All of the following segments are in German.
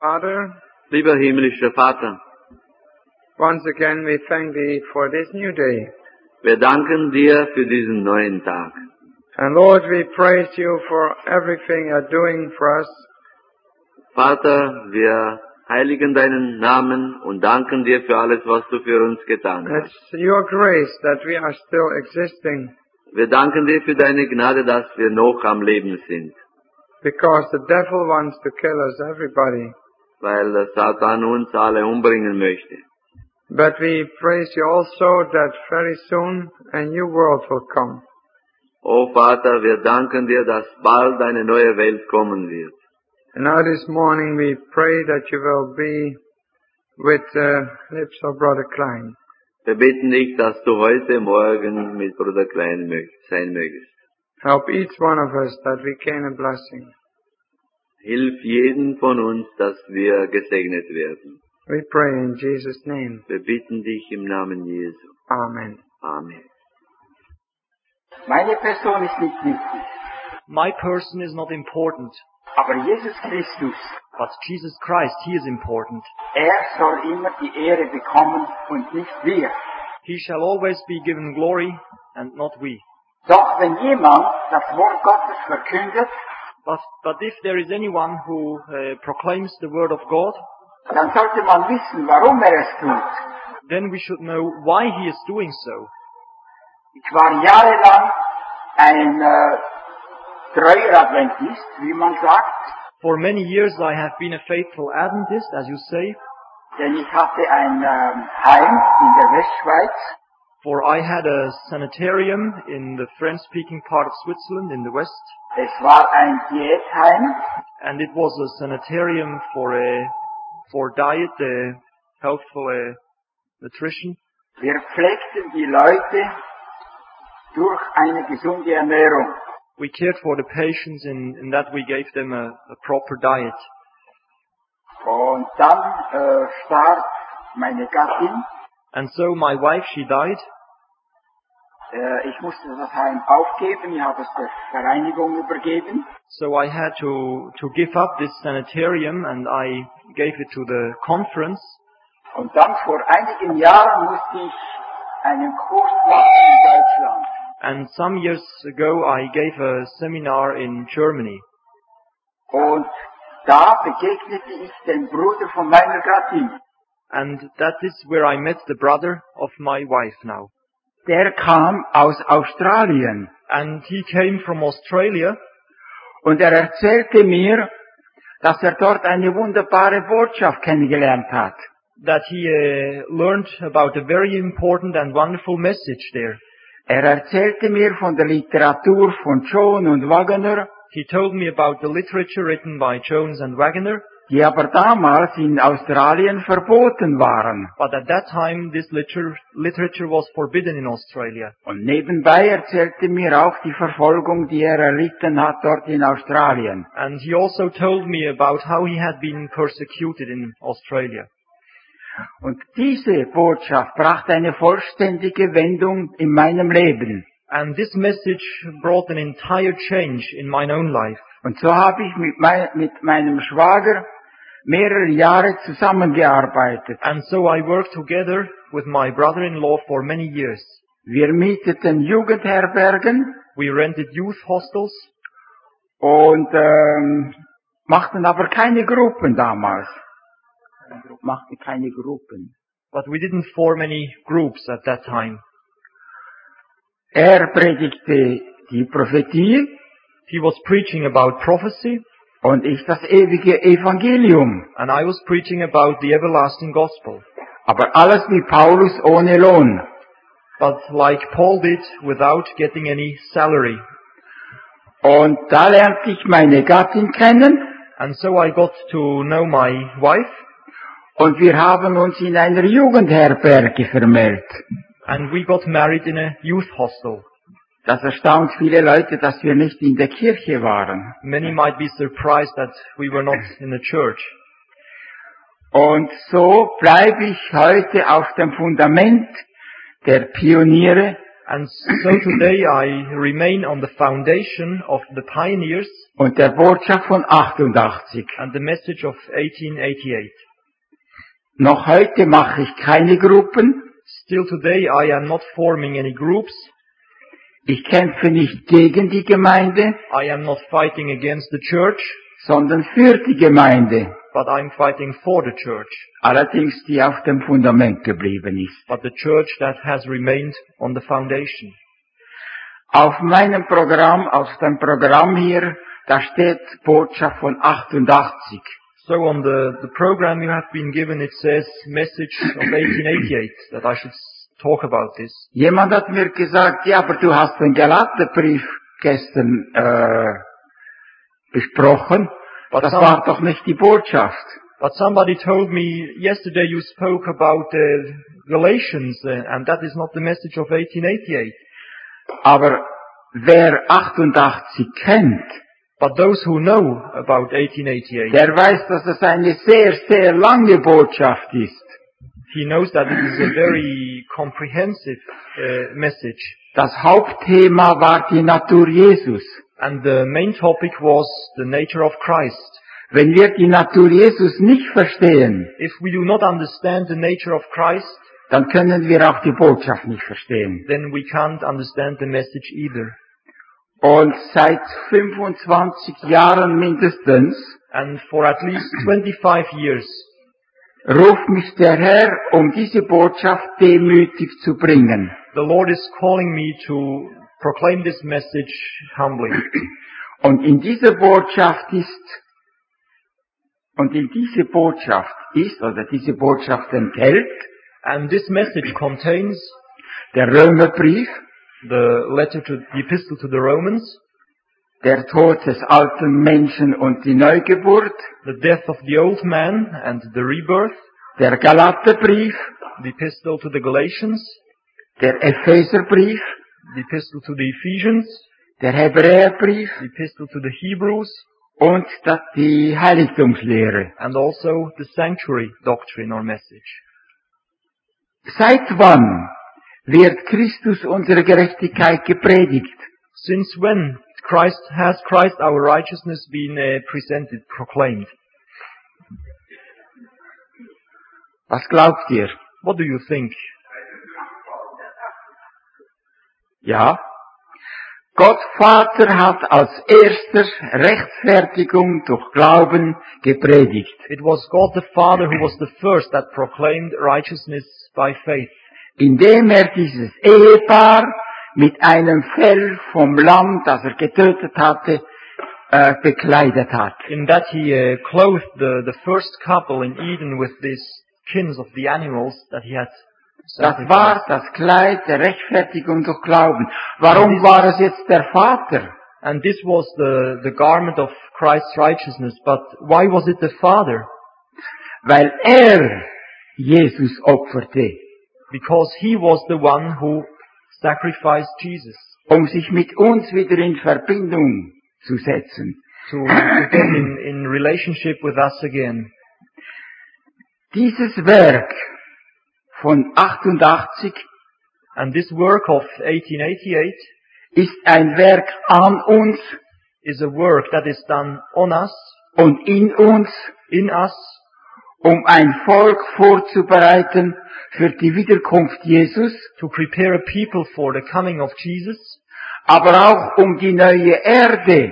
Father, Lieber himmlischer Vater, once again we thank Thee for this new day. wir danken dir für diesen neuen Tag. And Lord, we praise You for everything You're doing for us. Vater, wir heiligen deinen Namen und danken dir für alles, was du für uns getan hast. It's Your grace that we are still existing, Wir danken dir für deine Gnade, dass wir noch am Leben sind, because the devil wants to kill us, everybody. weil der Satan uns alle umbringen möchte. But we praise You also that very soon a new world will come. O Vater, wir danken dir, dass bald eine neue Welt kommen wird. And now this morning we pray that You will be with the lips of Brother Klein. Wir bitten dich, dass du heute Morgen mit Bruder Klein sein mögest. Help each one of us that we can a blessing. Hilf jeden von uns, dass wir gesegnet werden. We pray in Jesus' name. Wir bitten dich im Namen Jesu. Amen. Amen. Meine Person ist nicht wichtig, My person is not important, aber Jesus Christus, but Jesus Christ, He is important. soll immer die Ehre bekommen und nicht wir. He shall always be given glory, and not we. Doch wenn jemand das Wort Gottes verkündet, But if there is anyone who proclaims the word of God, dann sollte man wissen, warum es tut. then we should know why he is doing so. Ich war jahrelang ein treuer Adventist, wie man sagt, For many years I have been a faithful Adventist, as you say, denn ich hatte ein Heim in der Westschweiz. for I had a sanitarium in the French-speaking part of Switzerland in the west, Es war ein Diätheim and it was a sanitarium for diet, healthful nutrition. Wir pflegten die Leute durch eine gesunde Ernährung. We cared for the patients in that we gave them a proper diet. Und dann starb meine Gattin. And so my wife, she died, Ich musste das Heim aufgeben, ich habe es der Vereinigung übergeben. so I had to give up this sanitarium and I gave it to the conference. Und dann vor einigen Jahren musste ich einen Kurs machen in Deutschland. And some years ago I gave a seminar in Germany. Und da begegnete ich dem Bruder von meiner Gattin. And that is where I met the brother of my wife now. Der kam aus Australien And he came from Australia und erzählte mir, dass dort eine wunderbare Botschaft kennengelernt hat. that he learned about a very important and wonderful message there. Erzählte mir von der Literatur von John und Wagner, He told me about the literature written by Jones and Wagner, die aber damals in Australien verboten waren. but at that time this literature was forbidden in Australia. Und nebenbei erzählte mir auch die Verfolgung, die erlitten hat dort in Australien. And he also told me about how he had been persecuted in Australia. Und diese Botschaft brachte eine vollständige Wendung in meinem Leben. And this message brought an entire change in my own life. Und so habe ich mit meinem Schwager mehrere Jahre zusammengearbeitet. And so I worked together with my brother-in-law for many years. Wir mieteten Jugendherbergen We rented youth hostels, und machten aber keine Gruppen damals. Machten keine Gruppen. but we didn't form any groups at that time. Predigte die Prophetie He was preaching about prophecy, und ich das ewige Evangelium. and I was preaching about the everlasting gospel. Aber alles wie Paulus ohne Lohn. But like Paul did, without getting any salary. Und da lernte ich meine Gattin kennen And so I got to know my wife, und wir haben uns in einer Jugendherberge vermählt. and we got married in a youth hostel. Das erstaunt viele Leute, dass wir nicht in der Kirche waren. Many might be surprised that we were not in the church. Und so bleibe ich heute auf dem Fundament der Pioniere And so today I remain on the foundation of the pioneers und der Botschaft von 88. and the message of 1888. Noch heute mache ich keine Gruppen. Still today I am not forming any groups. Ich kämpfe nicht gegen die Gemeinde, I am not fighting against the church, sondern für die Gemeinde. but I'm fighting for the church. Allerdings die auf dem Fundament geblieben ist. But the church that has remained on the foundation. Auf meinem Programm, auf dem Programm hier, da steht Botschaft von 88. So on the program you have been given, it says message of 1888, that I should talk about this. Jemand hat mir gesagt, ja, aber du hast den Galaterbrief gestern besprochen. Das war doch nicht die Botschaft. But somebody told me yesterday you spoke about Galatians, and that is not the message of 1888. Aber wer 88 kennt, But those who know about 1888, der weiß, dass es eine sehr, sehr lange Botschaft ist. he knows that it is a very comprehensive message. Das Hauptthema war die Natur Jesus. And the main topic was the nature of Christ. Wenn wir die Natur Jesus nicht verstehen, If we do not understand the nature of Christ, dann können wir auch die Botschaft nicht verstehen. then we can't understand the message either. Und seit 25 Jahren mindestens And for at least 25 years, ruft mich der Herr, um diese Botschaft demütig zu bringen. the Lord is calling me to proclaim this message humbly. Und in diese Botschaft enthält And this message contains der Römerbrief, the epistle to the Romans, der Tod des alten Menschen und die Neugeburt, the death of the old man and the rebirth, der Galaterbrief, the epistle to the Galatians, der Epheserbrief, the epistle to the Ephesians, der Hebräerbrief the epistle to the Hebrews, und die Heiligtumslehre. and also the sanctuary doctrine or message. Seit wann wird Christus unsere Gerechtigkeit gepredigt? Since when has Christ our righteousness been presented, proclaimed? Was glaubt ihr? What do you think? Ja. Gott Vater hat als erstes Rechtfertigung durch Glauben gepredigt. It was God the Father who was the first that proclaimed righteousness by faith, Indem dieses Ehepaar mit einem Fell vom Lamm, das er getötet hatte, bekleidet hat. in that he clothed the first couple in Eden with these skins of the animals that he had Das war sacrificed. das Kleid der Rechtfertigung durch Glauben. Warum war es jetzt der Vater? And this was the garment of Christ's righteousness. But why was it the Father? Weil er Jesus opferte, Because he was the one who sacrificed Jesus um sich mit uns wieder in Verbindung zu setzen. to get in relationship with us again. Dieses Werk von 88 And this work of 1888 ist ein Werk an uns is a work that is done on us, und in uns, in us, um ein Volk vorzubereiten für die Wiederkunft Jesus, to prepare a people for the coming of Jesus, aber auch um die neue Erde,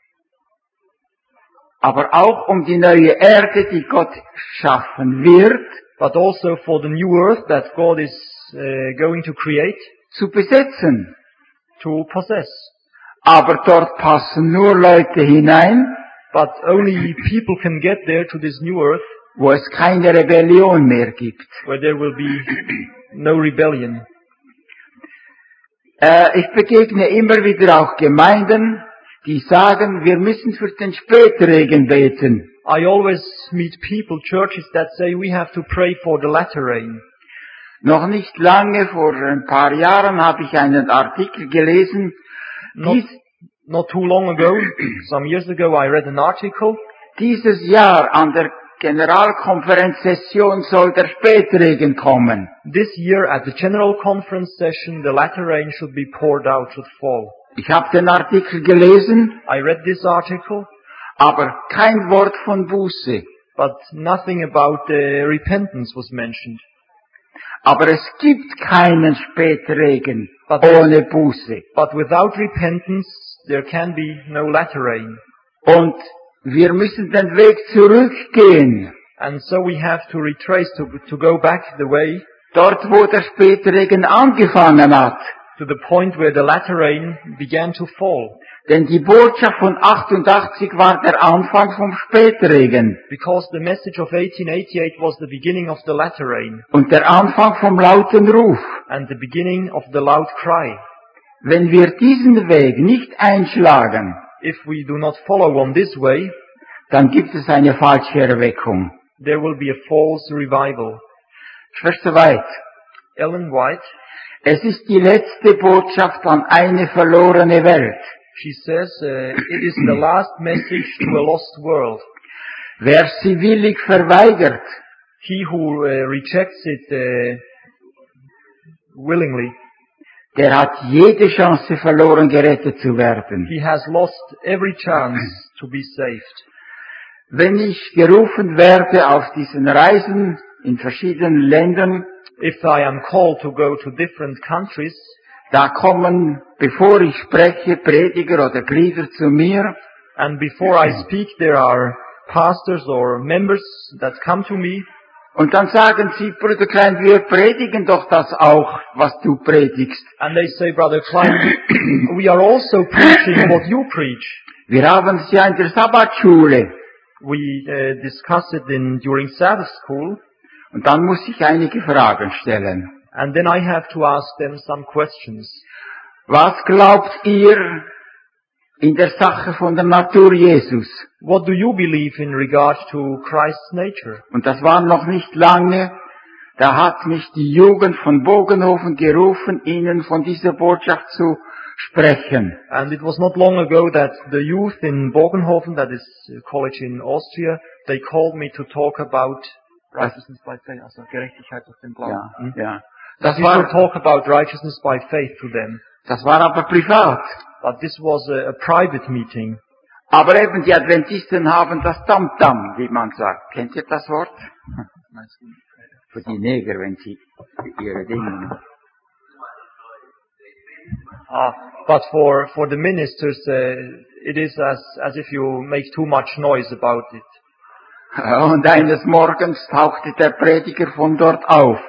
die Gott schaffen wird, but also for the new earth that God is going to create, zu besetzen. to possess. Aber dort passen nur Leute hinein, But only people can get there to this new earth wo es keine Rebellion mehr gibt. where there will be no rebellion. Ich begegne immer wieder auch Gemeinden, die sagen, wir müssen für den Spätregen beten. I always meet people, churches that say we have to pray for the latter rain. Noch nicht lange, vor ein paar Jahren, habe ich einen Artikel gelesen. Not too long ago, some years ago, I read an article. Dieses Jahr an der Generalkonferenzsession soll der Spätregen kommen. This year at the General Conference session, the latter rain should be poured out, should fall. Ich habe den Artikel gelesen, I read this article, aber kein Wort von Buße. but nothing about repentance was mentioned. Aber es gibt keinen Spätregen But- ohne Buße. But without repentance, there can be no latter rain. Und wir müssen den Weg zurückgehen. And so we have to retrace, to go back the way Dort, wo der Spätregen angefangen hat. to the point where the latter rain began to fall. Denn die Botschaft von 88 war der Anfang vom Spätregen. Because the message of 1888 was the beginning of the latter rain Und der Anfang vom lauten Ruf. and the beginning of the loud cry. Wenn wir diesen Weg nicht einschlagen, If we do not follow on this way, dann gibt es eine falsche Erweckung. there will be a false revival. Vers soweit. Ellen White, Es ist die letzte Botschaft an eine verlorene Welt. she says, it is the last message to a lost world. Wer sie willig verweigert, He who rejects it willingly, der hat jede Chance verloren, gerettet zu werden. he has lost every chance to be saved. Wenn ich gerufen werde auf diesen Reisen in verschiedenen Ländern, If I am called to go to different countries, da kommen, bevor ich spreche, Prediger oder Glieder zu mir and before I speak, there are pastors or members that come to me, und dann sagen sie, Bruder Klein, wir predigen doch das auch, was du predigst. and they say, Brother Klein, we are also preaching what you preach. Wir haben es ja in der Sabbatschule. We discuss it during Sabbath school, Und dann muss ich einige Fragen stellen. and then I have to ask them some questions. Was glaubt ihr in der Sache von der Natur Jesus? What do you believe in regard to Christ's nature? Und das war noch nicht lange, da hat mich die Jugend von Bogenhofen gerufen, ihnen von dieser Botschaft zu sprechen. And it was not long ago that the youth in Bogenhofen, that is a college in Austria, they called me to talk about righteousness by faith, also Gerechtigkeit durch den Glauben. Ja, ja. Das We should war, talk about righteousness by faith to them. das war aber privat. But this was a private meeting. Aber eben die Adventisten haben das Tamtam, wie man sagt. Kennt ihr das Wort? Für die Neger, wenn sie ihre Dinge. But for the ministers, it is as if you make too much noise about it. Und eines Morgens tauchte der Prediger von dort auf.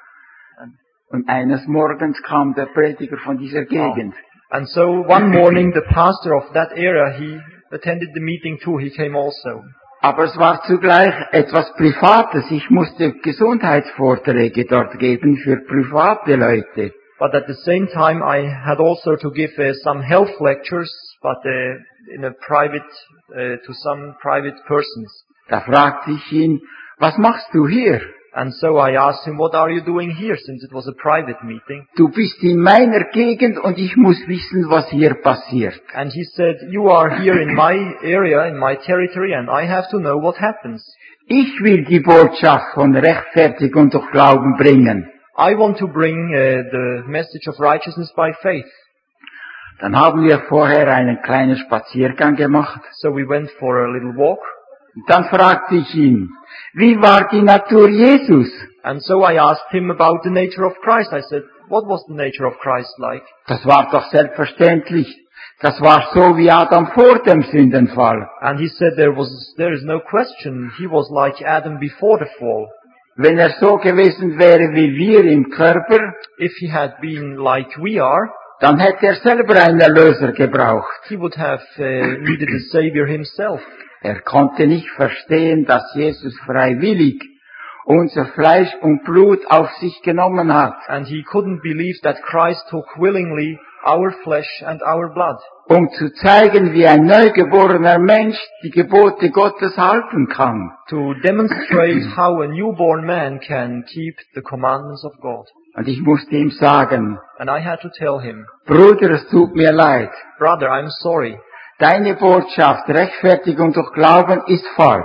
Und eines Morgens kam der Prediger von dieser Gegend. And so one morning the pastor of that area, he attended the meeting too, he came also. Aber es war zugleich etwas Privates. Ich musste Gesundheitsvorträge dort geben für private Leute. But at the same time I had also to give some health lectures, but in a private, to some private persons. Da fragte ich ihn, was machst du hier? And so I asked him, what are you doing here, since it was a private meeting? Du bist in meiner Gegend und ich muss wissen, was hier passiert. And he said, you are here in my area, in my territory, and I have to know what happens. Ich will die Botschaft von Rechtfertigung durch Glauben bringen. I want to bring the message of righteousness by faith. Dann haben wir vorher einen kleinen Spaziergang gemacht. So we went for a little walk. Und dann fragte ich ihn, wie war die Natur Jesus? And so I asked him about the nature of Christ. I said, what was the nature of Christ like? Das war doch selbstverständlich. Das war so wie Adam vor dem Sündenfall. And he said there is no question. He was like Adam before the fall. Wenn er so gewesen wäre wie wir im Körper, If he had been like we are, dann hätte er selber einen Erlöser gebraucht. he would have needed a savior himself. Er konnte nicht verstehen, dass Jesus freiwillig unser Fleisch und Blut auf sich genommen hat, And he couldn't believe that Christ took willingly our flesh and our blood, um zu zeigen, wie ein neugeborener Mensch die Gebote Gottes halten kann. to demonstrate how a newborn man can keep the commandments of God. Und ich musste ihm sagen, And I had to tell him, Bruder, es tut mir leid. brother, I'm sorry. Deine Botschaft, Rechtfertigung durch Glauben, ist falsch.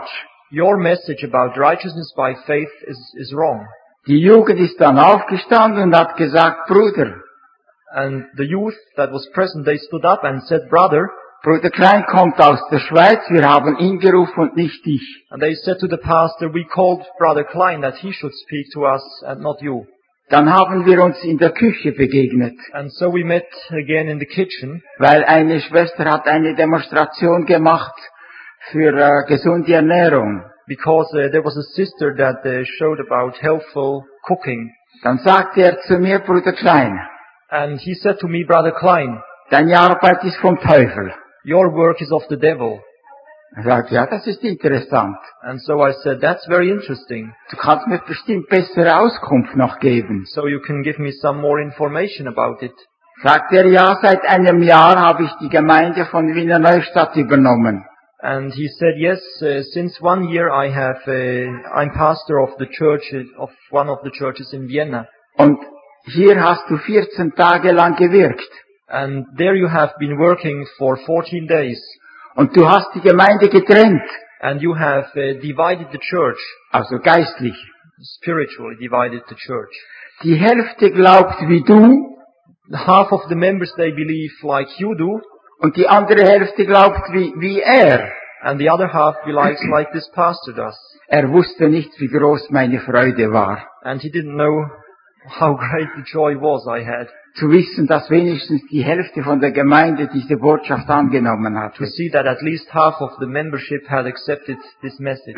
your message about righteousness by faith is wrong. Die Jugend ist dann aufgestanden und hat gesagt, Bruder, And the youth that was present, they stood up and said, Brother, Bruder Klein kommt aus der Schweiz, wir haben ihn gerufen und nicht dich. and they said to the pastor, we called Brother Klein that he should speak to us and not you. Dann haben wir uns in der Küche begegnet, And so we met again in the kitchen, weil eine Schwester hat eine Demonstration gemacht für gesunde Ernährung. because there was a sister that showed about healthful cooking. Dann sagte er zu mir, Bruder Klein, And he said to me, Brother Klein, deine Arbeit ist vom Teufel. your work is of the devil. Er sagt, ja, das ist interessant. And so I said, that's very interesting. Du kannst mir bestimmt bessere Auskunft noch geben. So you can give me some more information about it. Sagt er, ja, seit einem Jahr habe ich die Gemeinde von Wiener Neustadt übernommen. And he said, yes, since 1 year I'm pastor of the church, of one of the churches in Vienna. Und hier hast du 14 Tage lang gewirkt. And there you have been working for 14 days. Und du hast die Gemeinde getrennt. And you have divided the church, Also geistlich. spiritually divided the church. Die Hälfte glaubt wie du Half of the members, they believe like you do, und die andere Hälfte glaubt wie er. and the other half believes like this pastor does. Er wusste nicht, wie groß meine Freude war. And he didn't know how great the joy was I had Zu wissen, dass wenigstens die Hälfte von der Gemeinde diese Botschaft angenommen to hatte. see that at least half of the membership had accepted this message.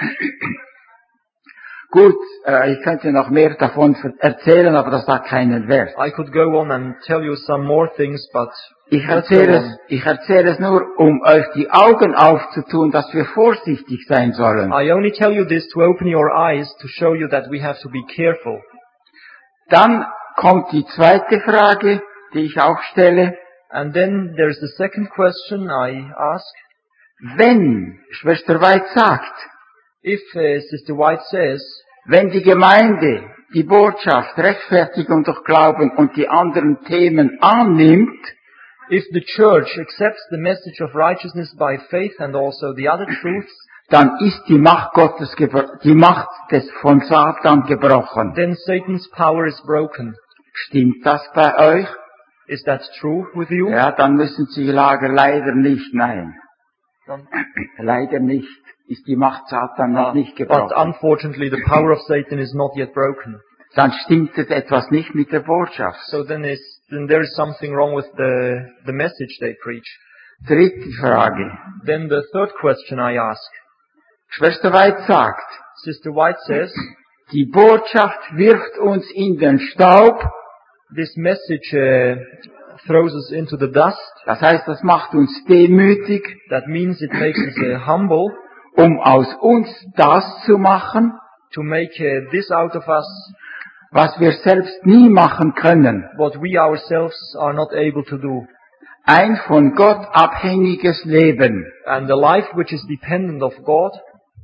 Gut, ich könnte noch mehr davon erzählen, aber das hat keinen Wert. I could go on and tell you some more things, but Ich let's go erzähle es nur, um euch die Augen aufzutun, dass wir vorsichtig sein sollen. I only tell you this to open your eyes, to show you that we have to be careful. Dann kommt die zweite Frage, die ich auch stelle. And then there's the second question I ask. Wenn Schwester White sagt, If Sister White says, wenn die Gemeinde die Botschaft Rechtfertigung durch Glauben und die anderen Themen annimmt, if the church accepts the message of righteousness by faith and also the other truths, dann ist die Macht Gottes, die Macht des von Satan gebrochen. then Satan's power is broken. Stimmt das bei euch? Is that true with you? Ja, dann müssen Sie sagen, leider nicht, nein. Then- Leider nicht. Ist die Macht Satan noch nicht But gebrochen. unfortunately, the power of Satan is not yet broken. Dann stimmt es etwas nicht mit der Botschaft. So then there is something wrong with the message they preach. Dritte Frage. Then the third question I ask. Schwester White sagt, Sister White says, die Botschaft wirft uns in den Staub. this message throws us into the dust. Das heißt, das macht uns demütig, That means it makes us humble um aus uns das zu machen, to make this out of us, was wir selbst nie machen können. what we ourselves are not able to do. Ein von Gott abhängiges Leben. And the life which is dependent of God.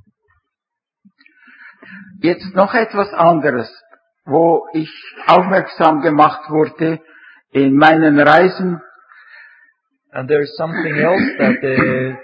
Jetzt noch etwas anderes, wo ich aufmerksam gemacht wurde in meinen Reisen. And there is something else that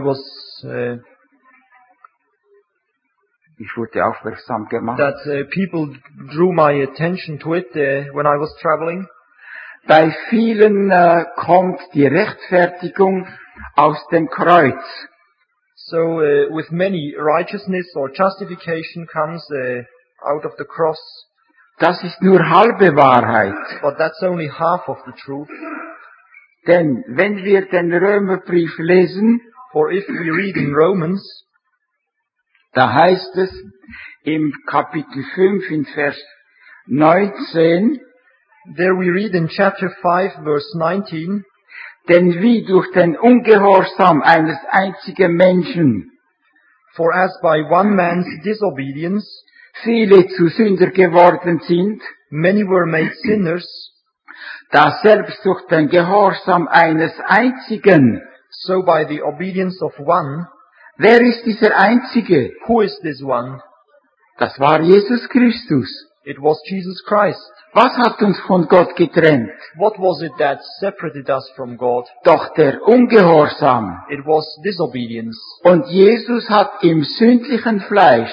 Ich wurde aufmerksam gemacht. that people drew my attention to it when I was traveling. Bei vielen kommt die Rechtfertigung aus dem Kreuz. So with many, righteousness or justification comes out of the cross, Das ist nur halbe Wahrheit. but that's only half of the truth. Denn wenn wir den Römerbrief lesen, For if we read in Romans, da heißt es im Kapitel 5 in Vers 19, there we read in chapter 5 verse 19, denn wie durch den Ungehorsam eines einzigen Menschen for as by one man's disobedience viele zu Sünder geworden sind, many were made sinners, da selbst durch den Gehorsam eines einzigen. so by the obedience of one. Wer ist dieser Einzige? Who is this one? Das war Jesus Christus. It was Jesus Christ. Was hat uns von Gott getrennt? What was it that separated us from God? Doch der Ungehorsam. It was disobedience. Und Jesus hat im sündlichen Fleisch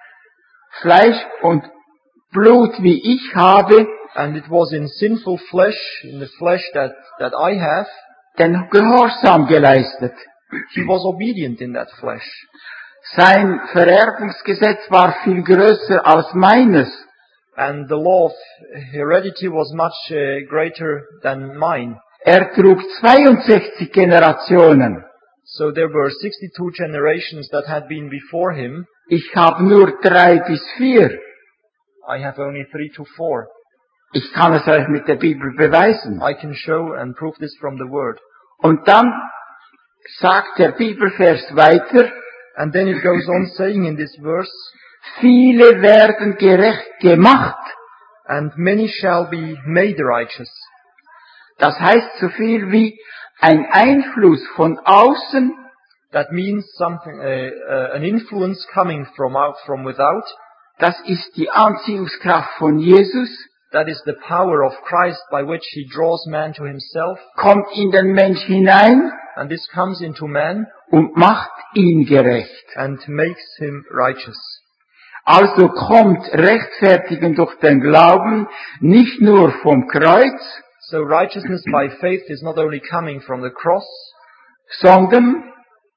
und Blut wie ich habe, And it was in sinful flesh, in the flesh that I have, den Gehorsam geleistet. he was obedient in that flesh. Sein Vererbungsgesetz war viel größer als meines. And the law of heredity was much greater than mine. Er trug 62 Generationen. So there were 62 generations that had been before him. Ich habe nur 3 bis 4. I have only 3 to 4. Ich kann es euch mit der Bibel beweisen. I can show and prove this from the word. Und dann sagt der Bibelvers weiter, And then it goes on saying in this verse, viele werden gerecht gemacht. and many shall be made righteous. Das heißt so viel wie ein Einfluss von außen, That means something, an influence coming from without. das ist die Anziehungskraft von Jesus, That is the power of Christ by which he draws man to himself. kommt in den Mensch hinein And this comes into man und macht ihn gerecht. and makes him righteous. Also kommt Rechtfertigen durch den Glauben nicht nur vom Kreuz, So righteousness by faith is not only coming from the cross, sondern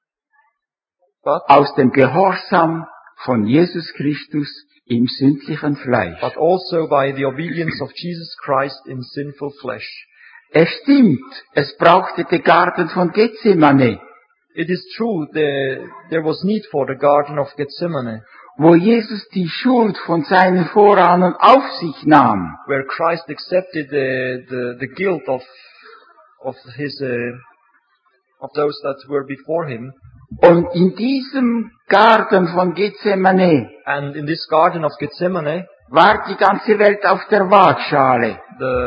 but aus dem Gehorsam von Jesus Christus im sündlichen Fleisch. also by the obedience of Jesus Christ in sinful flesh. Es stimmt, es brauchte den Garten von Gethsemane, It is true there was need for the Garden of Gethsemane, wo Jesus die Schuld von seinen Vorahnen auf sich nahm. where Christ accepted the guilt of his of those that were before him. Und in diesem Garten von Gethsemane And in this Garden of Gethsemane, war die ganze Welt auf der Waagschale.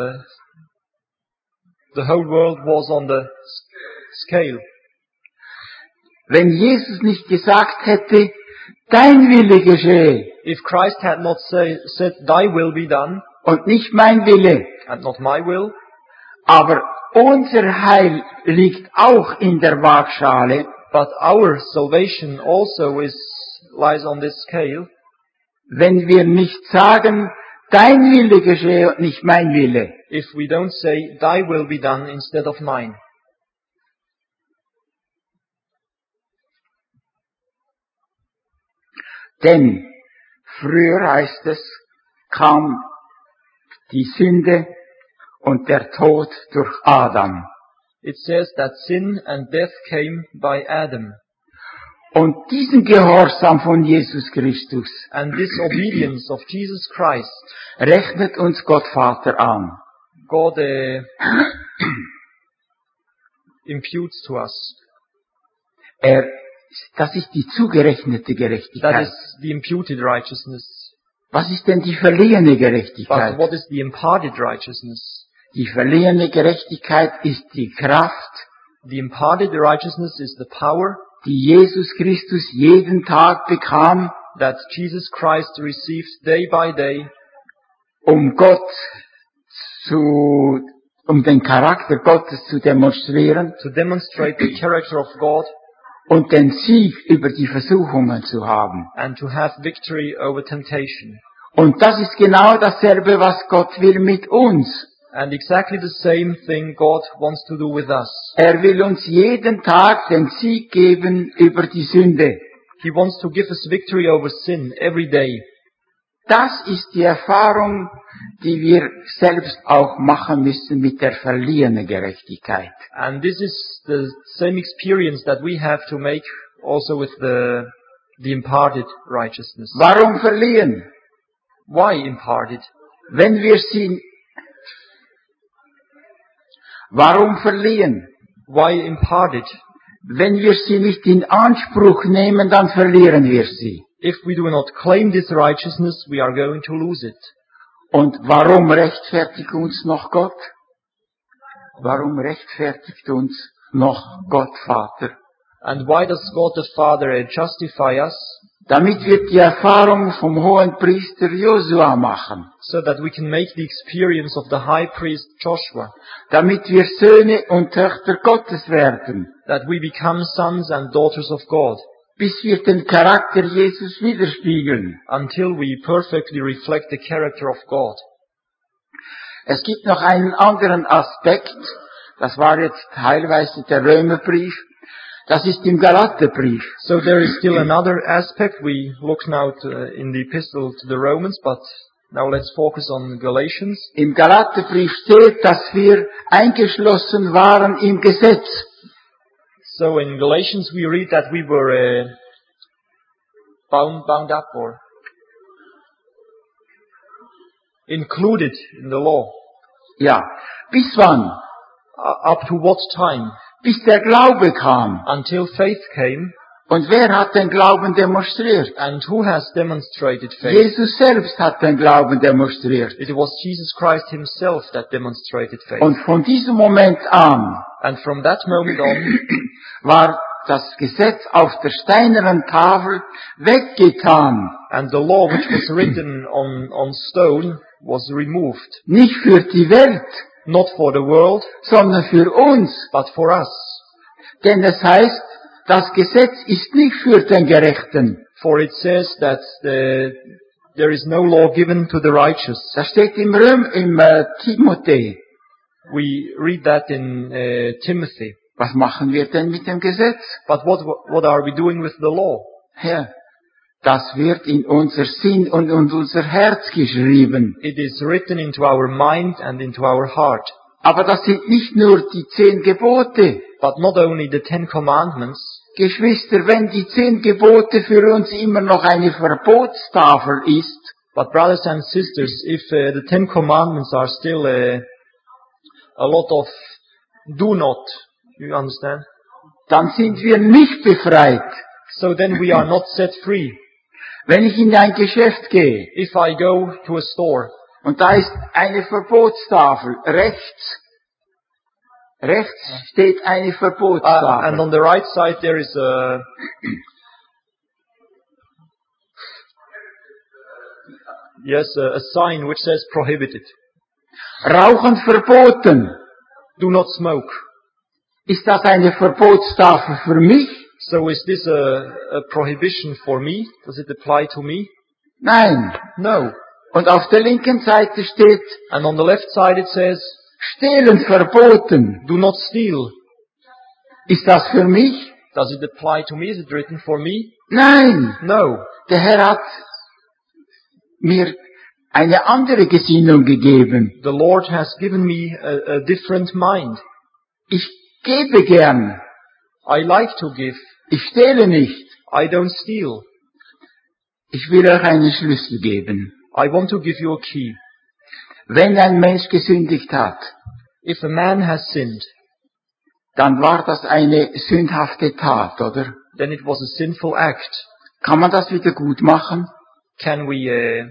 the whole world was on the scale. Wenn Jesus nicht gesagt hätte, dein Wille geschehe If Christ had not said, "Thy will be done," und nicht mein Wille, and not my will, aber unser Heil liegt auch in der Waagschale, but our salvation also lies on this scale. wenn wir nicht sagen, dein Wille geschehe und nicht mein Wille. If we don't say, "Thy will be done" instead of mine. Denn früher heißt es, kam die Sünde und der Tod durch Adam. It says that sin and death came by Adam. Und diesen Gehorsam von Jesus Christus And this obedience of Jesus Christ, rechnet uns Gott Vater an. God imputes to us. Das ist die zugerechnete That Gerechtigkeit. is the imputed righteousness. Was ist denn die verliehene But Gerechtigkeit? what is the imparted righteousness? Die verliehene Gerechtigkeit ist die Kraft, The imparted righteousness is the power die Jesus Christus jeden Tag bekam, that Jesus Christ received day by day, um den Charakter Gottes zu demonstrieren to demonstrate the character of God und den Sieg über die Versuchungen zu haben. and to have victory over temptation. Und das ist genau dasselbe, was Gott will mit uns. And exactly the same thing God wants to do with us. Er will uns jeden Tag den Sieg geben über die Sünde. He wants to give us victory over sin every day. Das ist die Erfahrung, die wir selbst auch machen müssen mit der verliehenen Gerechtigkeit. And this is the same experience that we have to make also with the imparted righteousness. Warum verliehen? Why imparted? Warum verliehen? Why imparted? Wenn wir sie nicht in Anspruch nehmen, dann verlieren wir sie. If we do not claim this righteousness, we are going to lose it. Und warum rechtfertigt uns noch Gott? Warum rechtfertigt uns noch Gott Vater? And why does God the Father justify us? Damit wir die Erfahrung vom hohen Priester Josua machen. So that we can make the experience of the high priest Joshua. Damit wir Söhne und Töchter Gottes werden. That we become sons and daughters of God. Bis wir den Charakter Jesus widerspiegeln. Until we perfectly reflect the character of God. Es gibt noch einen anderen Aspekt, das war jetzt teilweise der Römerbrief, das ist im Galaterbrief. So there is still another aspect. We look now in the epistle to the Romans, but now let's focus on Galatians. Im Galaterbrief steht, dass wir eingeschlossen waren im Gesetz. So in Galatians we read that we were bound up or included in the law. Ja, bis wann? Up to what time? Bis der Glaube kam. Until faith came. Und wer hat den Glauben demonstriert? And who has demonstrated faith? Jesus selbst hat den Glauben demonstriert. It was Jesus Christ himself that demonstrated faith. Und von diesem Moment an And from that moment on war das Gesetz auf der steinernen Tafel weggetan. And the law which was written on stone was removed. Nicht für die Welt, not for the world, sondern für uns. But for us. Denn es heißt, das Gesetz ist nicht für den Gerechten. For it says that there is no law given to the righteous. Das steht im Timothäus. We read that in Timothy. Was machen wir denn mit dem Gesetz? But what are we doing with the law? Ja, das wird in unser Sinn und in unser Herz geschrieben. It is written into our mind and into our heart. Aber das sind nicht nur die 10 Gebote. But not only the 10 commandments. Geschwister, wenn die 10 Gebote für uns immer noch eine Verbotstafel ist. But brothers and sisters, if the 10 commandments are still a lot of do not, you understand? Dann sind wir nicht befreit. So then we are not set free. Wenn ich in ein Geschäft gehe, if I go to a store, und da ist eine Verbotstafel, rechts steht eine Verbotstafel. And on the right side there is a sign which says prohibited. Rauchen verboten. Do not smoke. Ist das eine Verbotstafel für mich? So is this a prohibition for me? Does it apply to me? Nein. No. Und auf der linken Seite steht, and on the left side it says, Stehlen verboten. Do not steal. Ist das für mich? Does it apply to me? Is it written for me? Nein. No. Der Herr hat mir eine andere Gesinnung gegeben. The Lord has given me a different mind. Ich gebe gern. I like to give. Ich stehle nicht. I don't steal. Ich will euch einen Schlüssel geben. I want to give you a key. Wenn ein Mensch gesündigt hat, if a man has sinned, dann war das eine sündhafte Tat, oder? Then it was a sinful act. Kann man das wieder gut machen? Can we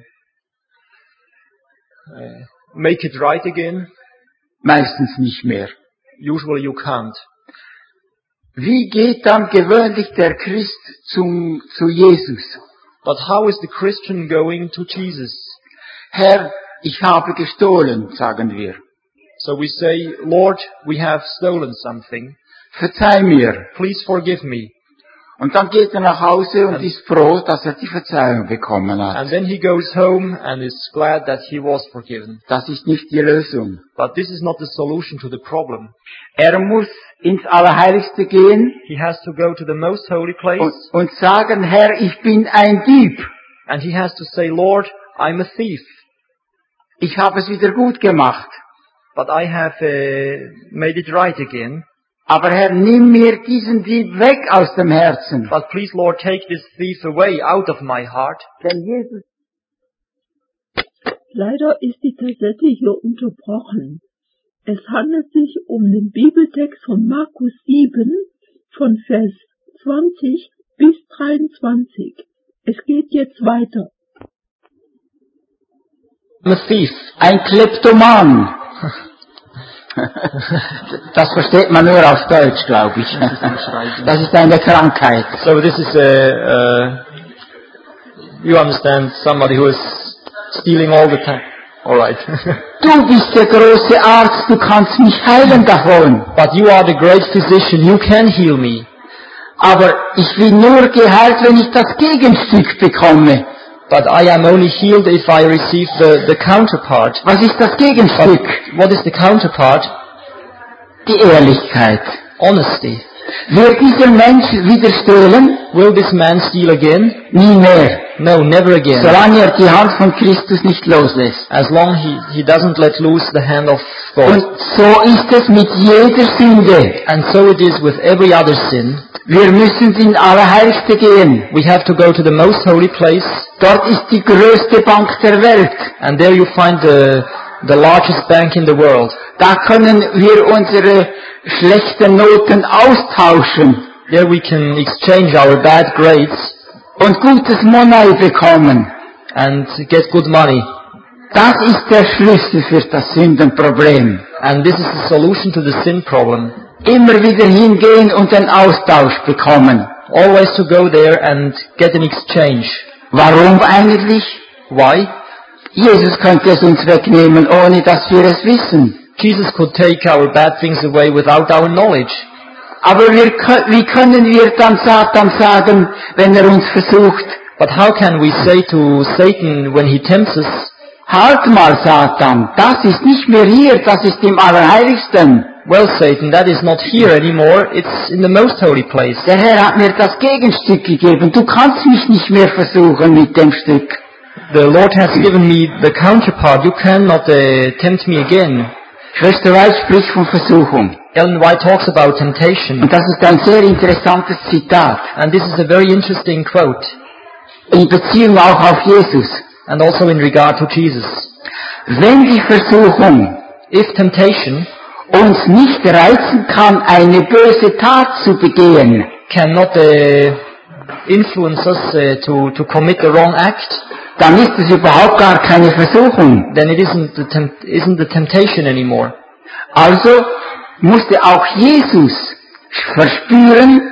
make it right again? Meistens nicht mehr. Usually you can't. Wie geht dann gewöhnlich der Christ zu Jesus? But how is the Christian going to Jesus? Herr, ich habe gestohlen, sagen wir. So we say, Lord, we have stolen something. Verzeih mir. Please forgive me. Und dann geht er nach Hause und ist froh, dass er die Verzeihung bekommen hat. And then he goes home and is glad that he was forgiven. Das ist nicht die Lösung. But this is not the solution to the problem. Er muss ins Allerheiligste gehen. He has to go to the most holy place. Und sagen, Herr, ich bin ein Dieb. And he has to say, Lord, I'm a thief. Ich habe es wieder gut gemacht. But I have made it right again. Aber Herr, nimm mir diesen Dieb weg aus dem Herzen. But please, Lord, take this thief away out of my heart. Denn Jesus. Leider ist die Kassette hier unterbrochen. Es handelt sich um den Bibeltext von Markus 7 von Vers 20 bis 23. Es geht jetzt weiter. A thief, ein Kleptoman. Das versteht man nur auf Deutsch, glaube ich. Das ist eine Krankheit. So this is you understand somebody who is stealing all the time. Alright. Du bist der große Arzt, du kannst mich heilen davon. But you are the great physician, you can heal me. Aber ich bin nur geheilt, wenn ich das Gegenstück bekomme. But I am only healed if I receive the counterpart. Was ist das Gegenstück? But what is the counterpart? Die Ehrlichkeit. Honesty. Wird dieser Mensch wieder stehlen? Will this man steal again? Nie mehr. No, never again. Solange er die Hand von Christus nicht loslässt. As long he doesn't let loose the hand of Und God. so ist es mit jeder Sünde. And so it is with every other sin. Wir müssen ins Allerheiligste gehen. We have to go to the most holy place. Dort ist die größte Bank der Welt. And there you find the largest bank in the world. Da können wir unsere schlechten Noten austauschen There we can exchange our bad grades und gutes Money bekommen. and get good money. Das ist der Schlüssel für das Sündenproblem. And this is the solution to the sin problem. Immer wieder hingehen und den Austausch bekommen. Always to go there and get an exchange. Warum eigentlich? Why? Jesus könnte es uns wegnehmen, ohne dass wir es wissen. Jesus could take our bad things away without our knowledge. Aber wie können wir dann Satan sagen, wenn er uns versucht? But how can we say to Satan when he tempts us, Halt mal, Satan, das ist nicht mehr hier, das ist im Allerheiligsten. well, Satan, that is not here anymore, it's in the most holy place. Der Herr hat mir das Gegenstück gegeben. Du kannst mich nicht mehr versuchen mit dem Stück. The Lord has given me the counterpart. You cannot tempt me again. Schwester White spricht von Versuchung. Ellen White talks about temptation. Und das ist ein sehr interessantes Zitat. And this is a very interesting quote. In Beziehung auch auf Jesus. And also in regard to Jesus. Wenn die Versuchung If temptation uns nicht reizen kann, eine böse Tat zu begehen, cannot influence us to commit the wrong act, dann ist es überhaupt gar keine Versuchung. then it isn't the temptation anymore. Also musste auch Jesus verspüren,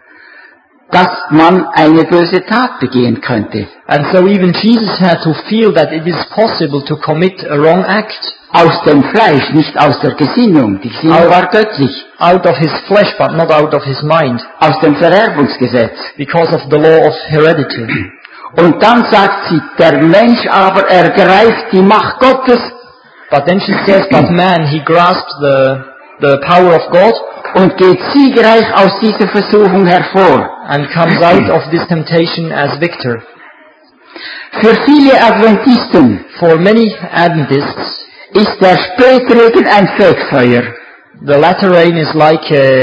dass man eine böse Tat begehen könnte. And so even Jesus had to feel that it is possible to commit a wrong act Aus dem Fleisch, nicht aus der Gesinnung. Die Gesinnung war göttlich. out of his flesh but not out of his mind Aus dem Vererbungsgesetz. because of the law of heredity. Und dann sagt sie, der Mensch aber ergreift die Macht Gottes But then she says, but man, he grasped the power of God und geht siegreich aus dieser Versuchung hervor. and comes out of this temptation as victor. Für viele Adventisten For many Adventists, ist der Spätregen ein Fegfeuer. the latter rain is like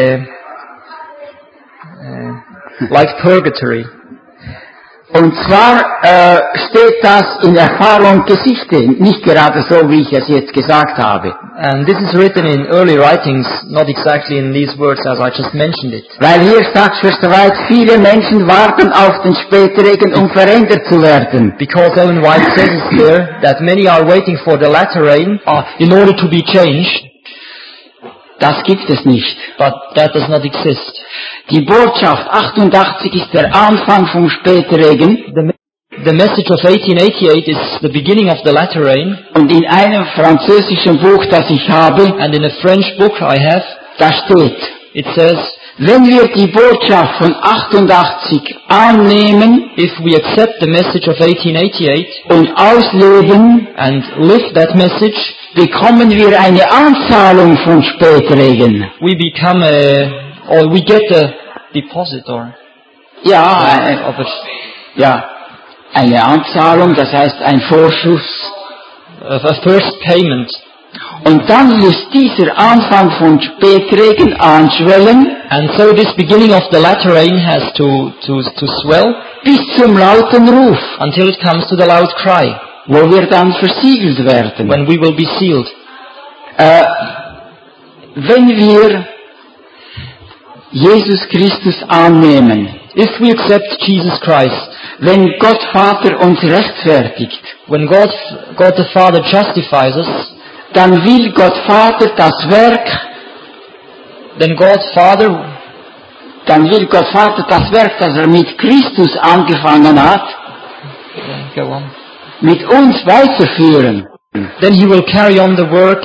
purgatory. Und zwar steht das in Erfahrung Geschichte, nicht gerade so, wie ich es jetzt gesagt habe. And this is written in early writings, not exactly in these words as I just mentioned it. Weil hier sagt Schwester White, viele Menschen warten auf den Spätregen, um verändert zu werden. Because Ellen White says it there that many are waiting for the latter rain in order to be changed, Das gibt es nicht. but that does not exist. Die Botschaft 88 ist der Anfang vom Spätregen. The message of 1888 is the beginning of the latter rain, Und in einem französischen Buch, das ich habe, and in a French book I have, da steht, it says, wenn wir die Botschaft von 88 annehmen if we accept the message of 1888 und ausleben, and live that message, bekommen wir eine Anzahlung von Spätregen. we become or we get a deposit or Ja, of ja, eine Anzahlung, das heißt ein Vorschuss. a first payment. Und dann muss dieser Anfang von Spätregen anschwellen And so this beginning of the latter rain has to swell bis zum lauten Ruf, until it comes to the loud cry, wo wir dann versiegelt werden. when we will be sealed. Wenn wir Jesus Christus annehmen, If we accept Jesus Christ, wenn Gott Vater uns rechtfertigt, when God the Father justifies us, dann will Gott Vater das Werk, then God Father, das er mit Christus angefangen hat, go on. mit uns weiterführen. Then He will carry on the work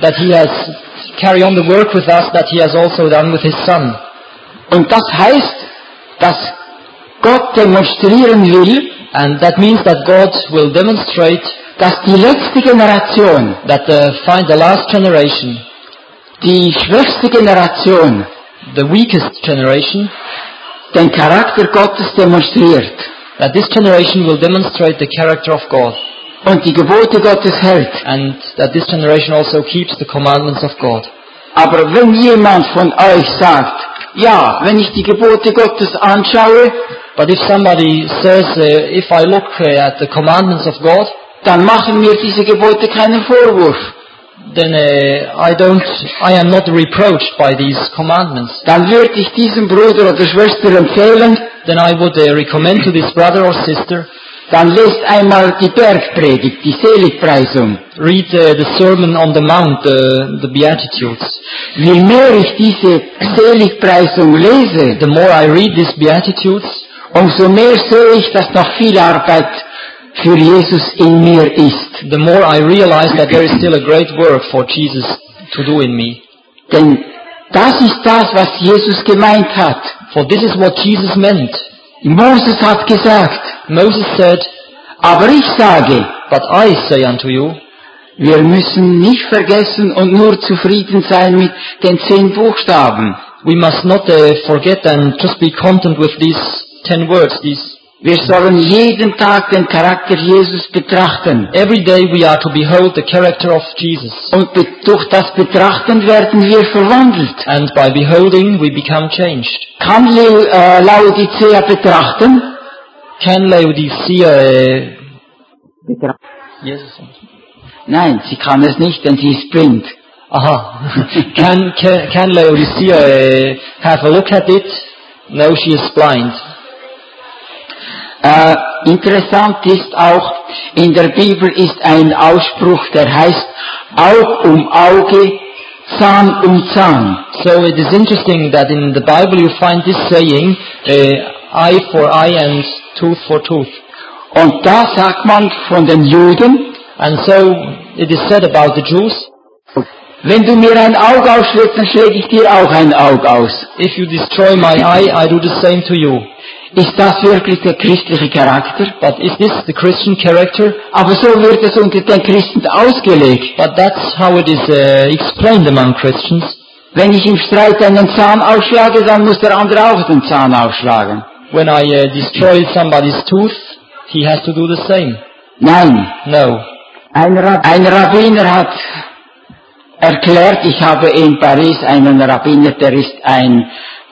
with us that He has also done with His Son. Und das heißt, dass Gott demonstrieren will, And that means that God will demonstrate dass die letzte Generation, that the last generation, die schwächste Generation, the weakest generation, den Charakter Gottes demonstriert that this generation will demonstrate the character of God, und die Gebote Gottes hält. and that this generation also keeps the commandments of God. Aber wenn jemand von euch sagt, ja, wenn ich die Gebote Gottes anschaue, But if somebody says, if I look at the commandments of God, dann machen mir diese Gebote keinen Vorwurf. then I am not reproached by these commandments. Dann würde ich diesem Bruder oder Schwester empfehlen, Then I would recommend to this brother or sister, dann lest einmal die Bergpredigt, die Seligpreisung. read the Sermon on the Mount, the Beatitudes. Je mehr ich diese Seligpreisung lese, The more I read these Beatitudes, umso mehr sehe ich, dass noch viel Arbeit für Jesus in mir ist. the more I realize that there is still a great work for Jesus to do in me. Denn das ist das, was Jesus gemeint hat. For this is what Jesus meant. Moses hat gesagt, Moses said, aber ich sage, but I say unto you, wir müssen nicht vergessen und nur zufrieden sein mit den 10 Buchstaben. we must not forget and just be content with these 10 words. Wir sollen jeden Tag den Charakter Jesus betrachten. Every day we are to behold the character of Jesus. Und durch das Betrachten werden wir verwandelt. And by beholding, we become changed. Kann Laodicea betrachten? Can Laodicea... Yes. Nein, sie kann es nicht, denn sie ist blind. Aha. Can Laodicea have a look at it? No, she is blind. Interessant ist auch, in der Bibel ist ein Ausspruch, der heißt Aug um Auge, Zahn um Zahn. So it is interesting that in the Bible you find this saying, eye for eye and tooth for tooth. Und da sagt man von den Juden, And so it is said about the Jews, wenn du mir ein Auge ausschlägst, dann schläge ich dir auch ein Auge aus. if you destroy my eye, I do the same to you. Ist das wirklich der christliche Charakter? But is this the Christian character? Aber so wird es unter den Christen ausgelegt. But that's how it is explained among Christians. Wenn ich im Streit einen Zahn ausschlage, dann muss der andere auch den Zahn ausschlagen. When I destroy somebody's tooth, he has to do the same. Nein. No. Ein Rabbiner hat erklärt, ich habe in Paris einen Rabbiner, der ist ein,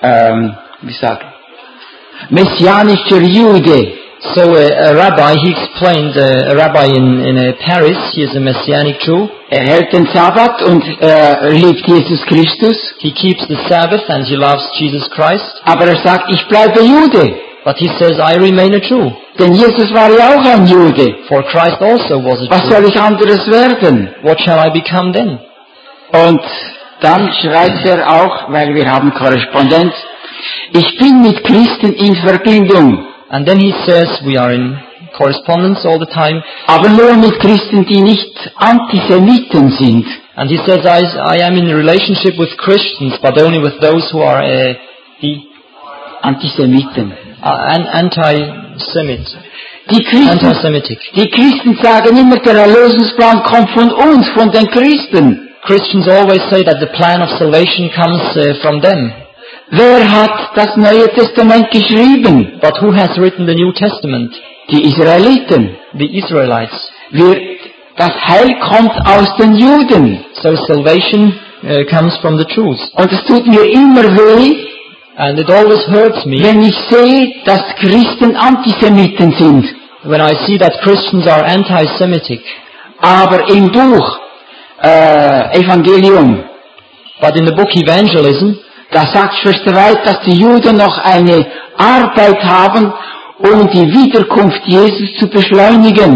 messianischer Jude. So a rabbi, he explained, a rabbi in Paris, he is a Messianic Jew. Er hält den Sabbat und liebt Jesus Christus. He keeps the Sabbath and he loves Jesus Christ. Aber er sagt, ich bleibe Jude. But he says, I remain a Jew. Denn Jesus war ja auch ein Jude. For Christ also was a Was Jew. soll ich anderes werden? What shall I become then? Und dann schreibt er auch, weil wir haben Korrespondenz, ich bin mit Christen in Verbindung. And then he says, we are in correspondence all the time. Aber nur mit Christen, die nicht Antisemiten sind. And he says, I am in a relationship with Christians, but only with those who are Antisemiten. Anti-Semit. Anti-Semitic. Die Christen sagen immer, der Erlösungsplan kommt von uns, von den Christen. Christians always say that the plan of salvation comes from them. Wer hat das Neue Testament geschrieben? But who has written the New Testament? Die Israeliten. The Israelites. Das Heil kommt aus den Juden. So salvation comes from the Jews. Und es tut mir immer weh, And it always hurts me wenn ich sehe, dass Christen Antisemiten sind. when I see that Christians are anti-Semitic. Aber im Buch Evangelium, But in the book Evangelism, da sagt Schwester Weit, dass die Juden noch eine Arbeit haben, um die Wiederkunft Jesus zu beschleunigen.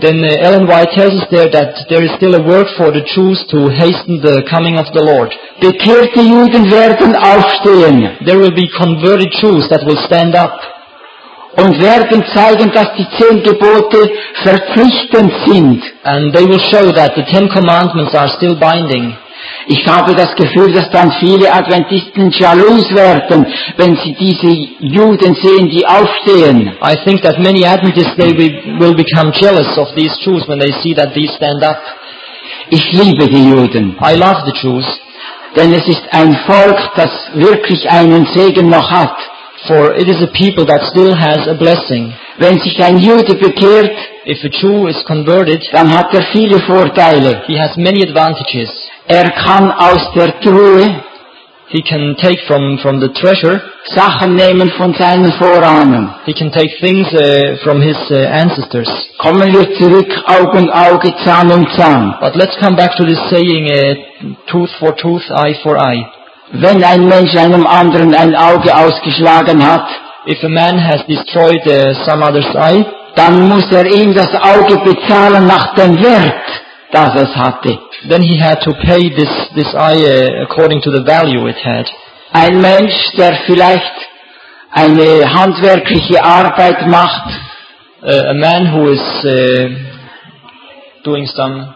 then Ellen White tells us there that there is still a work for the Jews to hasten the coming of the Lord. Bekehrte Juden werden aufstehen There will be converted Jews that will stand up und werden zeigen, dass die 10 Gebote verpflichtend sind. and they will show that the 10 Commandments are still binding. Ich habe das Gefühl, dass dann viele Adventisten jaloux werden, wenn sie diese Juden sehen, die aufstehen. I think that many Adventists, they will become jealous of these Jews when they see that these stand up. Ich liebe die Juden, I love the Jews, denn es ist ein Volk, das wirklich einen Segen noch hat. for it is a people that still has a blessing. Wenn sich ein Jude bekehrt, If a Jew is converted, dann hat er viele Vorteile. he has many advantages. Er kann aus der Truhe He can take from the treasure, Sachen nehmen von seinen Vorahnen. he can take things from his ancestors. Kommen wir zurück, Auge um Auge, Zahn um Zahn. But let's come back to this saying, tooth for tooth, eye for eye. Wenn ein Mensch einem anderen ein Auge ausgeschlagen hat, If a man has destroyed some other's eye, dann muss er ihm das Auge bezahlen nach dem Wert, das es hatte. then he had to pay this eye according to the value it had. Ein Mensch, der vielleicht eine handwerkliche Arbeit macht, A man who is doing some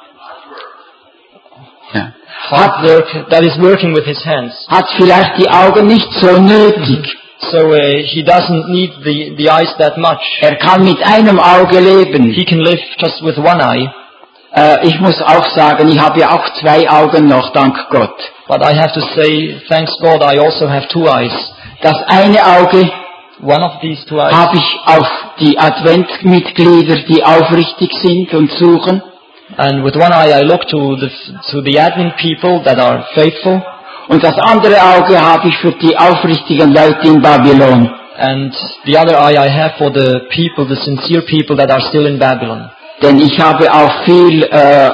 hard work, that is working with his hands. hat vielleicht die Augen nicht so nötig. So he doesn't need the eyes that much. Er kann mit einem Auge leben. He can live just with one eye. Ich muss auch sagen, ich habe ja auch 2 Augen noch, dank Gott. But I have to say, thanks God, I also have 2 eyes. Das eine Auge One of these 2 eyes, habe ich auf die Adventmitglieder, die aufrichtig sind und suchen. and with one eye I look to the admin people that are faithful, Und das andere Auge habe ich für die aufrichtigen Leute in Babylon. and the other eye I have for the people, the sincere people that are still in Babylon. Denn ich habe auch viel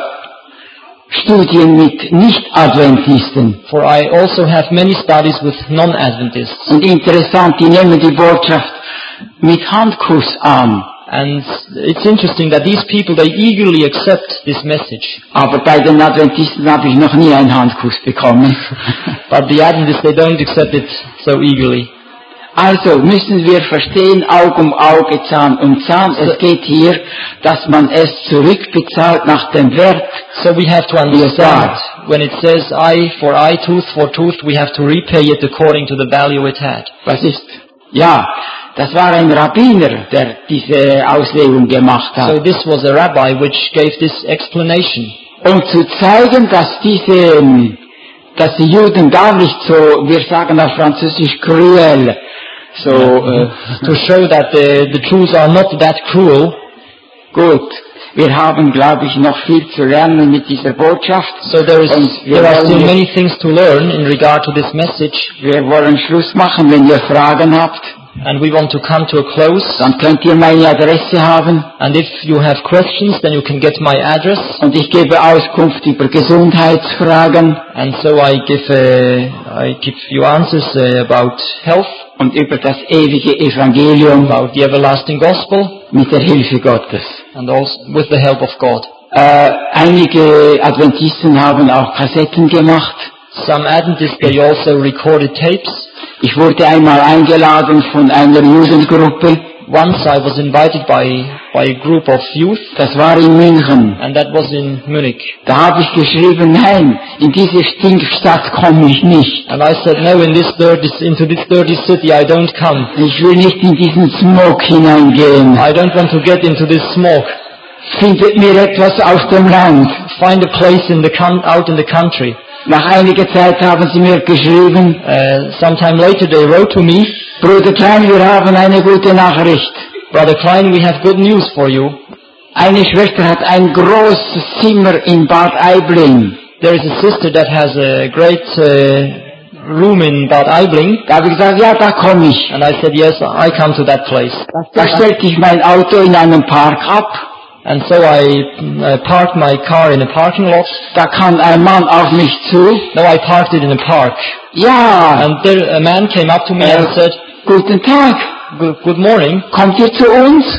Studien mit Nicht-Adventisten. For I also have many studies with non-Adventists. Und interessant, die nehmen die Botschaft mit Handkuss an. And it's interesting that these people, they eagerly accept this message. Aber bei den Adventisten habe ich noch nie einen Handkuss bekommen. But the Adventists, they don't accept it so eagerly. Also müssen wir verstehen, Auge um Auge, Zahn um Zahn. Es geht hier, dass man es zurückbezahlt nach dem Wert. So we have to understand, when it says eye, tooth for tooth, we have to repay it according to the value it had. Was ist? Ja, das war ein Rabbiner, der diese Auslegung gemacht So hat. this was a rabbi which gave this explanation. Um zu zeigen, dass die Juden gar nicht so, wir sagen auf Französisch cruel, To show that the Jews are not that cruel. Gut, wir haben, glaube ich, noch viel zu lernen mit dieser Botschaft. So there are still wollen, many things to learn in regard to this message. wir wollen Schluss machen. Wenn ihr Fragen habt, And we want to come to a close. dann könnt ihr meine Adresse haben. And if you have questions, then you can get my address. Und ich gebe Auskunft über Gesundheitsfragen And so I give you answers about health, und über das ewige Evangelium about the everlasting gospel, mit der Hilfe Gottes. and also with the help of God. Einige Adventisten haben auch Kassetten gemacht. Some Adventists, they also recorded tapes. Ich wurde einmal eingeladen von einer Jugendgruppe. Once I was invited by a group of youth, Das war in München. and that was in Munich. Da habe ich geschrieben, nein, in diese Stinkstadt komme ich nicht. And I said, no, into this dirty city I don't come. Ich will nicht in diesen Smog hineingehen. I don't want to get into this smoke. Findet mir etwas auf dem Land. Find a place out in the country. Nach einiger Zeit haben sie mir geschrieben, Sometime later they wrote to me, Bruder Klein, wir haben eine gute Nachricht. Brother Klein, we have good news for you. Eine Schwester hat ein großes Zimmer in Bad Aibling. There is a sister that has a great room in Bad Aibling. Da habe ich gesagt, ja, da komme ich. And I said, yes, I come to that place. Da stellte ich mein Auto in einem Park ab. And so I parked my car in a parking lot. Da kam ein Mann auf mich zu. No, I parked it in a park. Ja, And there, a man came up to me and said, guten Tag. Good morning. Kommt ihr zu uns?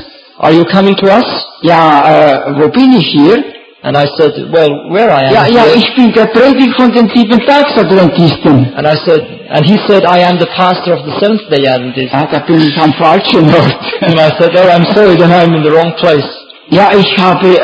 are you coming to us? Ja, wo bin ich hier? And I said, well, where I am Ja, here. ich bin der Prediger von den 7-Tags-Adventisten. And he said, I am the pastor of the Seventh-day Adventists. Ja, da bin ich am falschen Ort. And I said, oh, I'm sorry, then I'm in the wrong place. Ja, ich habe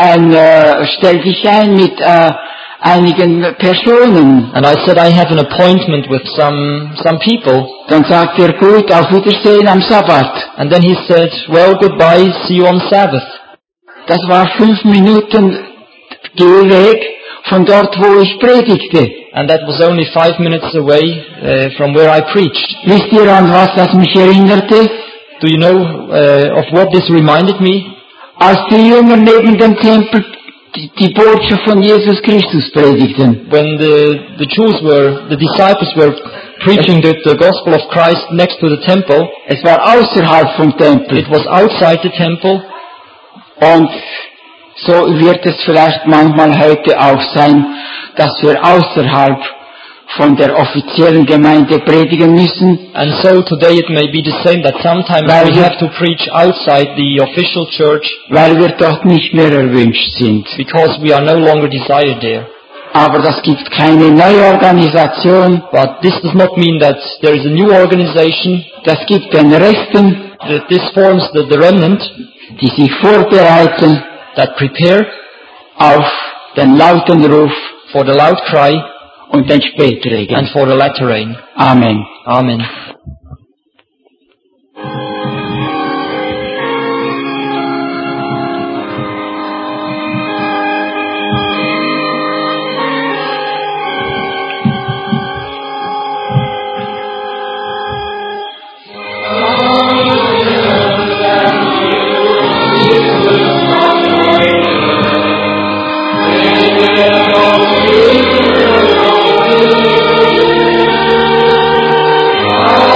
stell dich ein mit einigen Personen. And I said, I have an appointment with some people. Dann sagt er, gut, auf Wiedersehen am Sabbat. And then he said, well, goodbye, see you on Sabbath. Das war 5 Minuten Gehweg von dort, wo ich predigte. And that was only 5 minutes away from where I preached. Wisst ihr, an was das mich erinnerte? Do you know of what this reminded me? Als die Jünger neben dem Tempel die Botschaft von Jesus Christus predigten. When the disciples were preaching the gospel of Christ next to the temple. Es war außerhalb vom Tempel. It was outside the temple. Und so wird es vielleicht manchmal heute auch sein, dass wir außerhalb von der offiziellen Gemeinde predigen müssen. And so today it may be the same, that sometimes we have to preach outside the official church. Weil wir dort nicht mehr erwünscht sind. Because we are no longer desired there. Aber das gibt keine neue Organisation. But this does not mean that there is a new organization. Das gibt den Resten. This forms the remnant. Die sich vorbereiten. That prepare. Auf den lauten Ruf. For the loud cry. Und den Spätregen. And for the latter rain. Amen. Amen. Amen.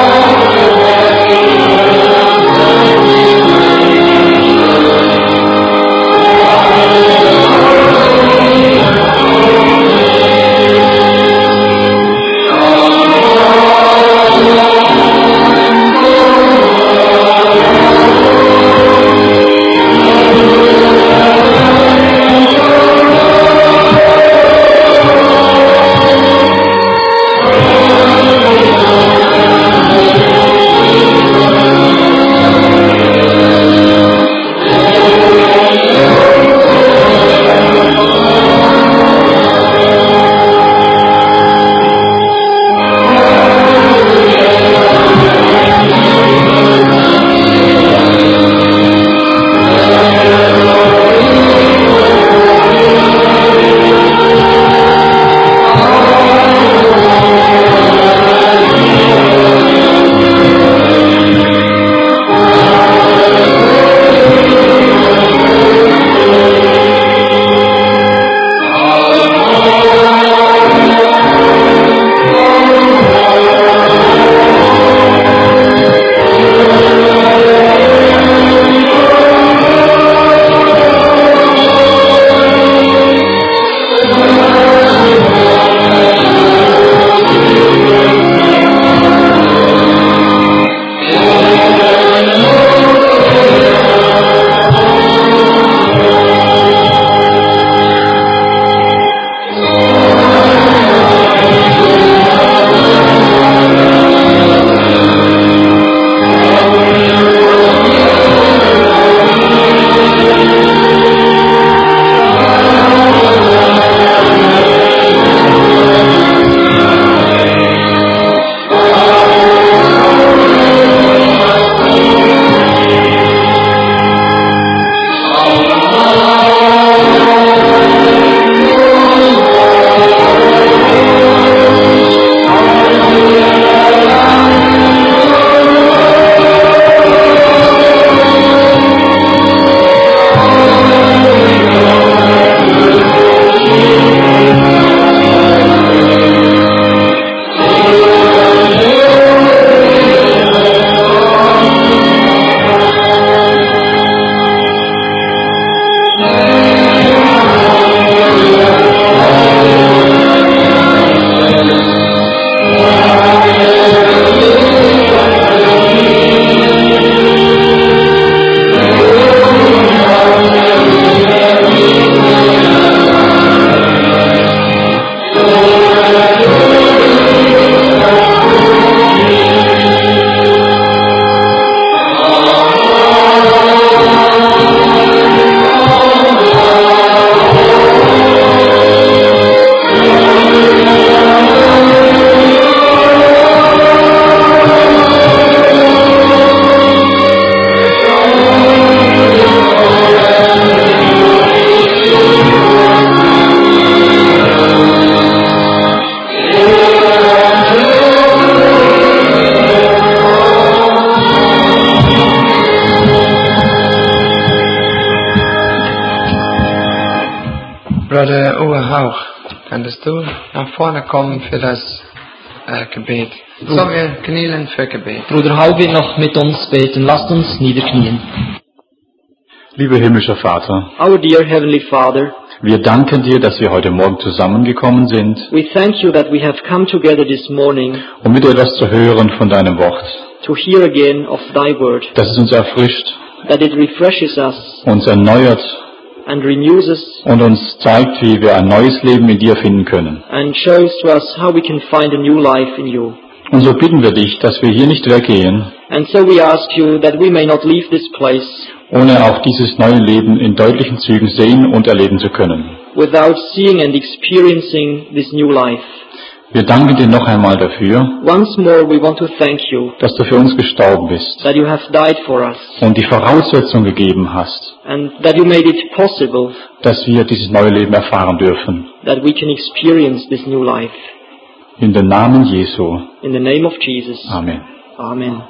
Bruder Uwe Hauch, könntest du nach vorne kommen für das Gebet? Sollen wir knielen für Gebet? Bruder Hau wird noch mit uns beten. Lasst uns niederknien. Lieber himmlischer Vater, Our dear Heavenly Father, wir danken dir, dass wir heute Morgen zusammengekommen sind, we thank you that we have come together this morning um wieder etwas zu hören von deinem Wort, to hear again of Thy word, dass es uns erfrischt, that it refreshes us uns erneuert and renews us und uns zeigt, wie wir ein neues Leben in dir finden können. and shows to us how we can find a new life in you. Und so bitten wir dich, dass wir hier nicht weggehen, And so we ask you that we may not leave this place ohne auch dieses neue Leben in deutlichen Zügen sehen und erleben zu können. without seeing and experiencing this new life. Wir danken dir noch einmal dafür, Once more we want to thank you dass du für uns gestorben bist that you have died for us und die Voraussetzung gegeben hast, and that you made it possible dass wir dieses neue Leben erfahren dürfen. that we can experience this new life. In den Namen Jesu. In the name of Jesus. Amen. Amen.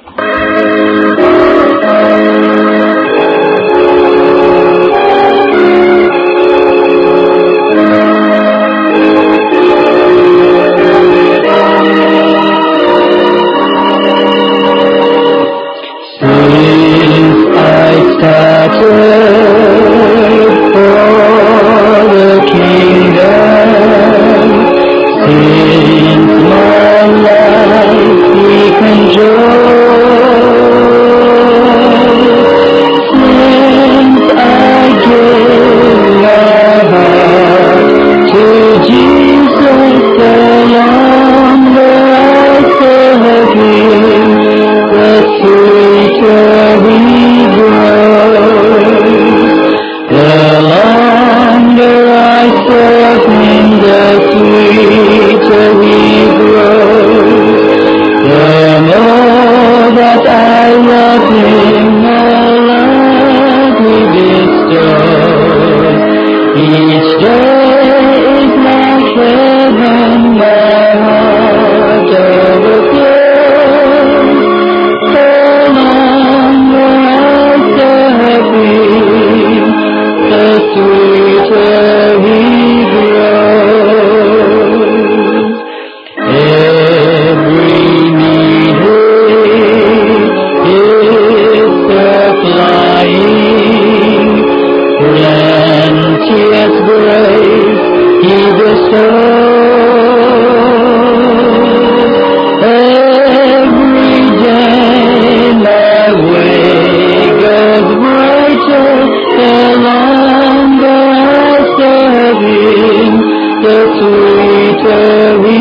Since I started for the kingdom, since my life became joy, since I gave my heart to Jesus, the longer I serve Him, the sweeter He grows. The longer I serve Him, the sweeter He grows. The more that I love Him, the love He bestows. Each day is like heaven, my heart overflows. The longer I serve Him, the sweeter He grows. Every need is supplying, plenteous grace He bestows. Every day my way goes brighter, the longer I serve Him, the sweeter He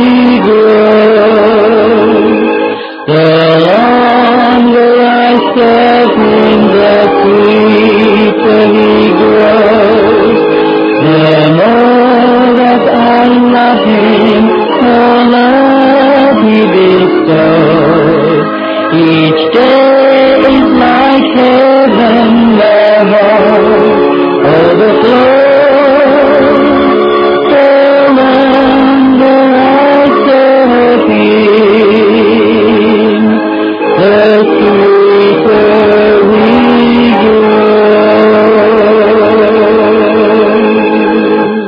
grows. The longer I serve Him, the sweeter He grows. The more that I love Him, the love He bestows. Each day is like heaven, my heart overflows. The longer I serve Him, the sweeter He grows.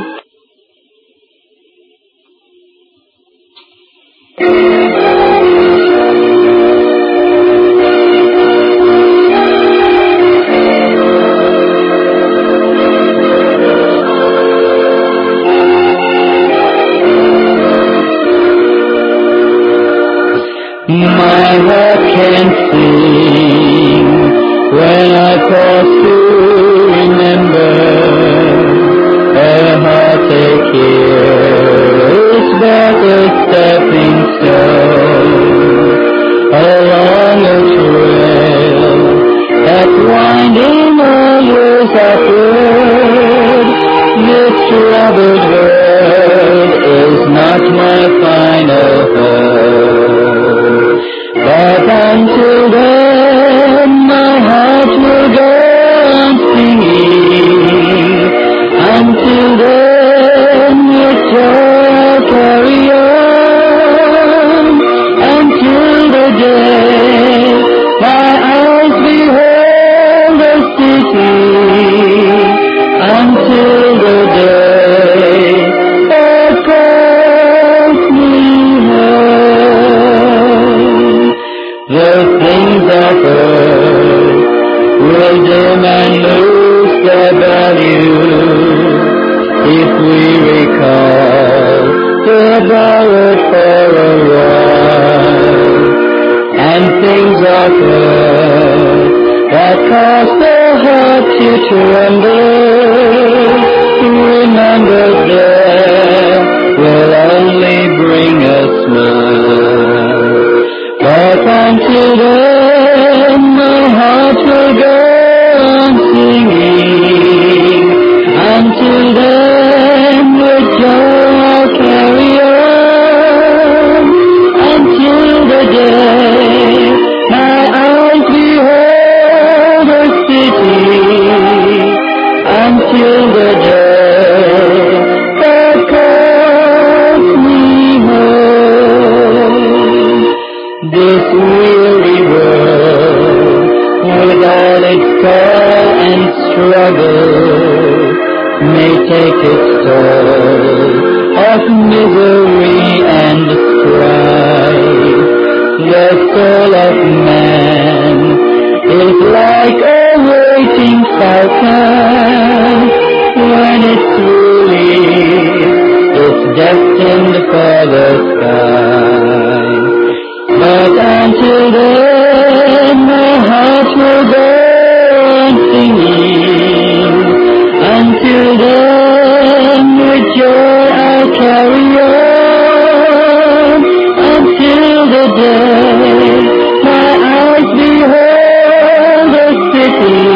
My heart can sing when I pause to remember. A heartache here is but a stepping stone along a trail that's winding all years upward. This troubled world is not my final home. But until then, my heart will go on singing. Until then, with joy I'll carry on. Until the day my eyes behold the city. Until the day offered will dim and lose their value if we recall they're borrowed for a while, and things offered that cause the heart to tremble. Remember, there will only bring a smile. But until then, my heart will go on singing. Until then, with joy I'll carry on. Until the day my eyes behold the city. Until the day that calls me home. This weary world, with all its toil and struggle, may take its toll of misery and strife. The soul of man is like a waiting falcon. When it's released, it's destined for the sky. But until then, my heart will go on singing. Until then, with joy I'll carry on. Until the day my eyes behold the city.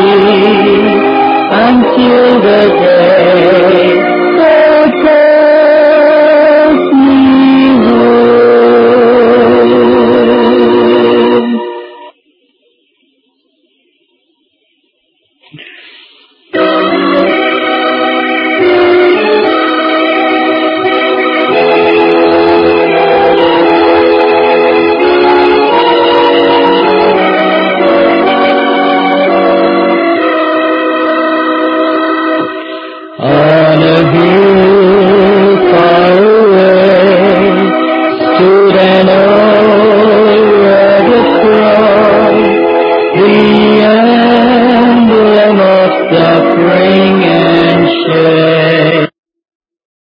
Until the day that calls me home.